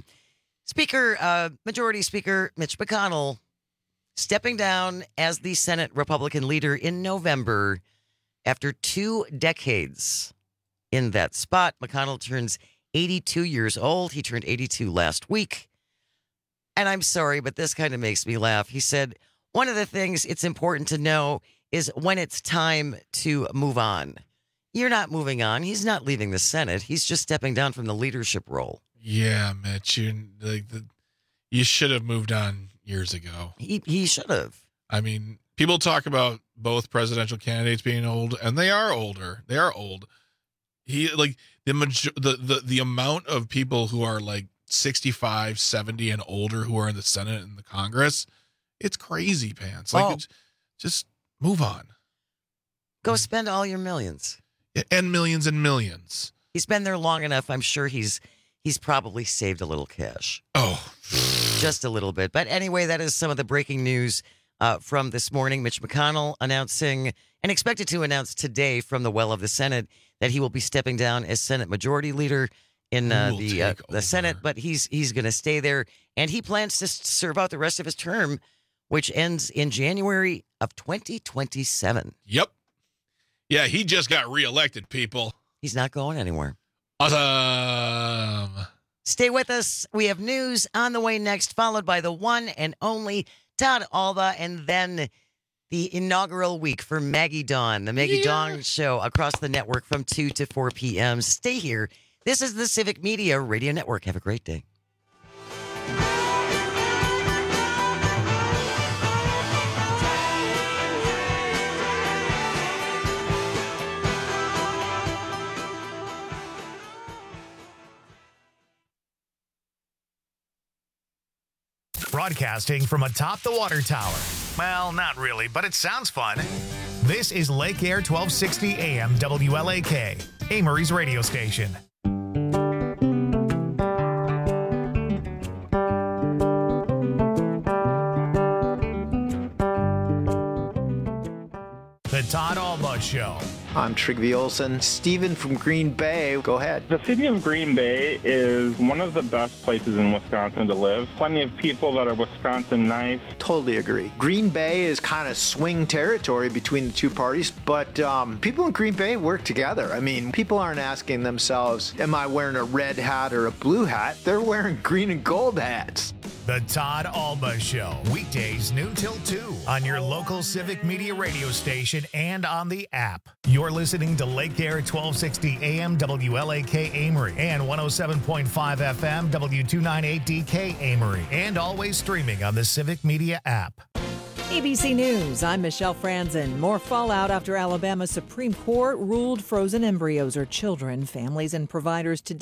Majority Speaker Mitch McConnell stepping down as the Senate Republican leader in November after 2 decades in that spot. McConnell turns 82 years old. He turned 82 last week. And I'm sorry, but this kind of makes me laugh. He said, one of the things it's important to know is when it's time to move on. You're not moving on. He's not leaving the Senate. He's just stepping down from the leadership role. Yeah, Mitch, you should have moved on years ago. He should have. I mean, people talk about both presidential candidates being old, and they are older. They are old. The amount of people who are like 65, 70 and older who are in the Senate and the Congress, it's crazy pants. Just move on. Go spend all your millions. And millions and millions. He's been there long enough. I'm sure he's probably saved a little cash. Oh. Just a little bit. But anyway, that is some of the breaking news from this morning. Mitch McConnell announcing and expected to announce today from the well of the Senate that he will be stepping down as Senate Majority Leader in the Senate, but he's going to stay there, and he plans to serve out the rest of his term, which ends in January of 2027. Yep. Yeah, he just got reelected, people. He's not going anywhere. Awesome. Stay with us. We have news on the way next, followed by the one and only Todd Alba, and then the inaugural week for Maggie Dawn, the Maggie Dawn Show across the network from 2 to 4 p.m. Stay here. This is the Civic Media Radio Network. Have a great day. Broadcasting from atop the water tower. Well, not really, but it sounds fun. This is Lake Air 1260 AM WLAK, Amory's radio station. The Todd Alba Show. I'm Trygve Olsen. Steven from Green Bay, go ahead. The city of Green Bay is one of the best places in Wisconsin to live. Plenty of people that are Wisconsin nice. Totally agree. Green Bay is kind of swing territory between the two parties, but people in Green Bay work together. I mean, people aren't asking themselves, am I wearing a red hat or a blue hat? They're wearing green and gold hats. The Todd Alba Show. Weekdays noon till 2 on your local Civic Media radio station and on the app. You're listening to Lake Air 1260 AM WLAK Amory and 107.5 FM W298DK Amory, and always streaming on the Civic Media app. ABC News, I'm Michelle Franzen. More fallout after Alabama's Supreme Court ruled frozen embryos are children. Families and providers today